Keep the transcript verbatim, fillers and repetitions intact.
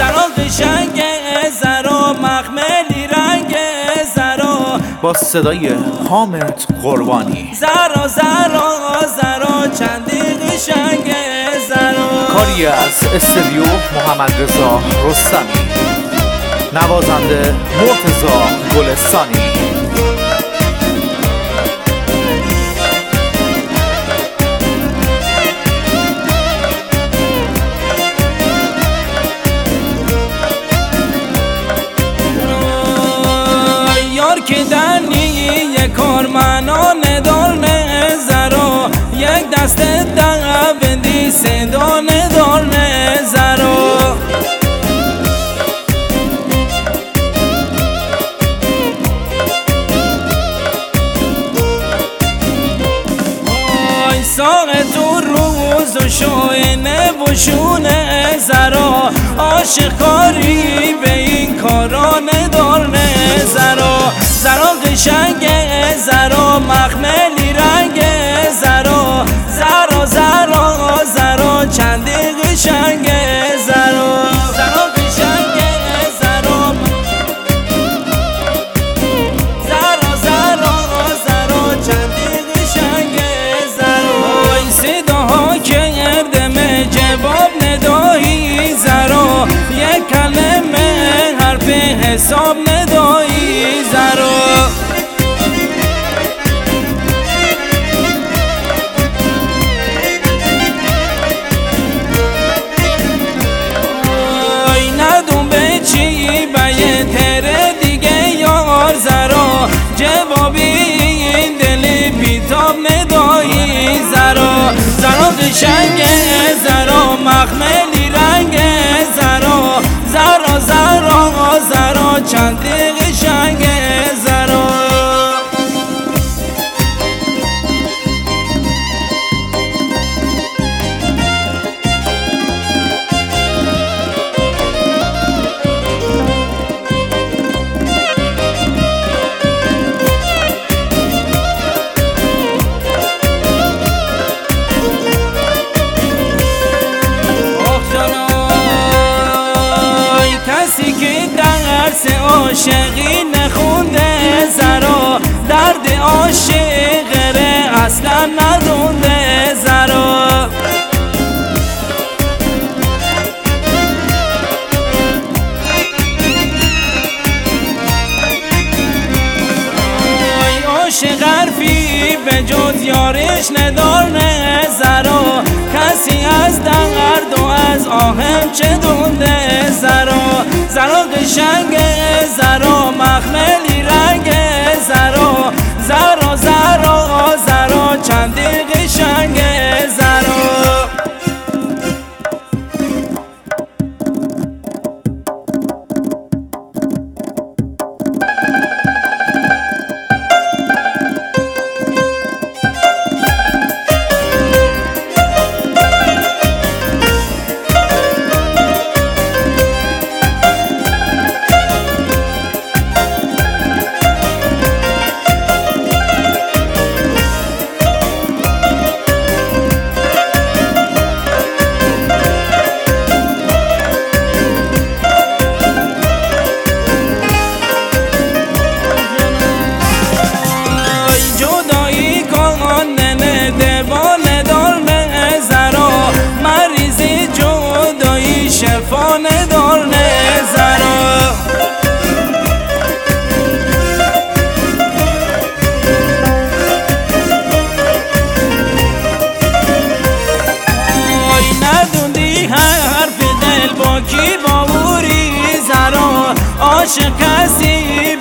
زرا قشنگ زرا مخملی رنگ زرا با صدای حامد قربانی. زرا زرا زرا چندی قشنگ زرا. کاری از استودیو محمد رضا رستمی، نوازنده مرتضی گلستانی. که دنی یک کارمنان دارن زرا یک دست دعوندی سندان دارن زرا. آی ساق تو روز و شاینه و شونه زرا عاشق کاری به این کاران دارن زرا. زرا قشنگ زرا مخملی رنگ زرا. زرا زرا زرا چندی قشنگ زرا. زرا قشنگ زرا. زرا زرا زرا چندی قشنگ زرا. این صداها کردم جواب ندایی زرا یک کلمه حرف حساب ندایی زرا. آی ندون به چی باید تره دیگه یار زرا جوابی این دل بیتاب ندایی زرا. زرا قشنگ زرا مخملی رنگ زرا. زرا زرا زرا چندی قشنگ زرا. کسی که درس عاشقی نخونده زرا درد عاشقه اصلا ندونده زرا. عاشق حرفی به جز یارش ندارne زرا کسی از درد و از آهم چه دونده زرا. زرا قشنگ زرا مخملی رنگ زرا. زرا زرا زرا چندی قشنگ زرا. شفا ندارne زرا. آی ندوندی حرف دل با کی باوری زرا عاشق کسی